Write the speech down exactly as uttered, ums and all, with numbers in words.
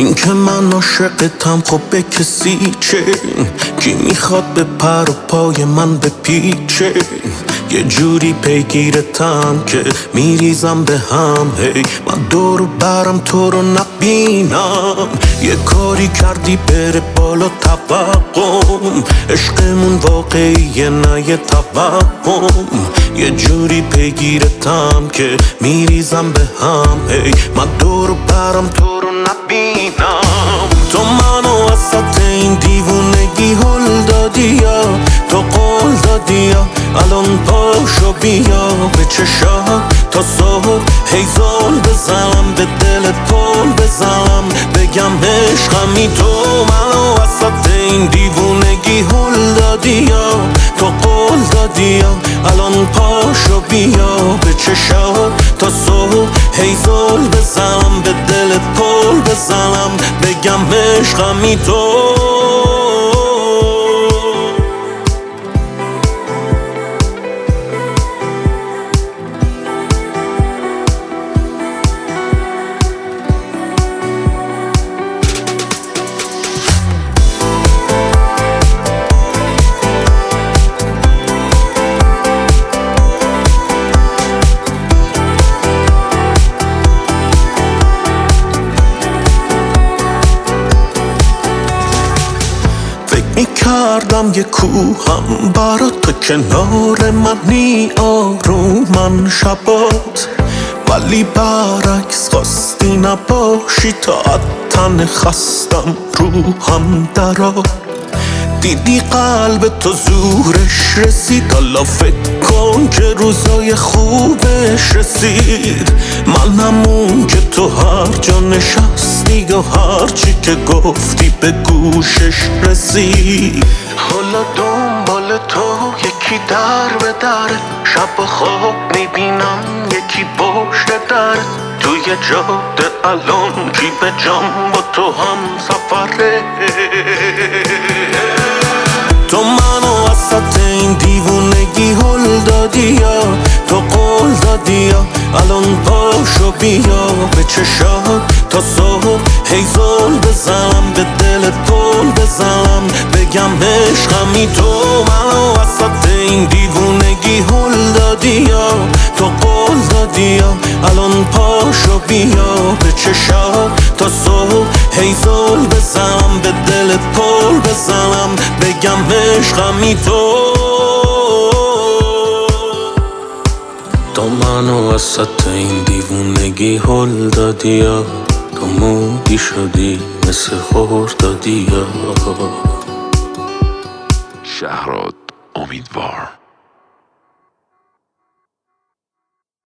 این که من عاشقتم خب به کسی چه؟ کی میخواد به پر و پای من بپیچه؟ یه جوری پیگیرتم که میریزم به هم. هی من دور و برم تو رو نبینم. یه کاری کردی بره بالا توقم، عشقمون واقعیه نه یه توهم. یه جوری پیگیرتم که میریزم به هم. هی من دور و برم تو رو نبینم. تو منو وسط این دیوونگی هل دادی یا تو قول دادی یا الان پاشو بیا به چشات تا صبح هی زل بزنم به دلت پل بزنم بگم عشقمی. تو منو وسط این دیوونگی هل دادی یا تو قول دادی یا الان پاشو بیا به چشات تا صبح هی زل بزنم به دلت پل بزنم بگم عشقمی. تو میکردم یه کوهم برات تو کنار منی آرومن شبات، ولی برعکس خواستی نباشی تا تن خستم روحم درات. دیدی قلب تو زورش رسید، حالا فکر کن که روزای خوبش رسید. منم اون که تو هر جا نشستی و هر چی که گفتی به گوشش رسید. حالا دنبال تو یکی در به در، شب و خواب میبینم یکی پشت در. توی جاده الان کی به جام با تو هم سفره. تو منو وسط این دیوونگی هل دادی یا تو قول دادی یا الان پاشو بیا به چشات تا صبح هی زل بزنم به دلت پل بزنم بگم عشقمی. تو منو وسط این دیوونگی هل دادی یا تو قول دادی یا الان پاشو بیا به چشات تا صبح هی زل بزنم به دلت پل بزنم بگم عشقمی. تو تو منو وسط این دیوونگی هل دادی یا تو مودی شدی مثل خردادی یا. شهراد امیدوار.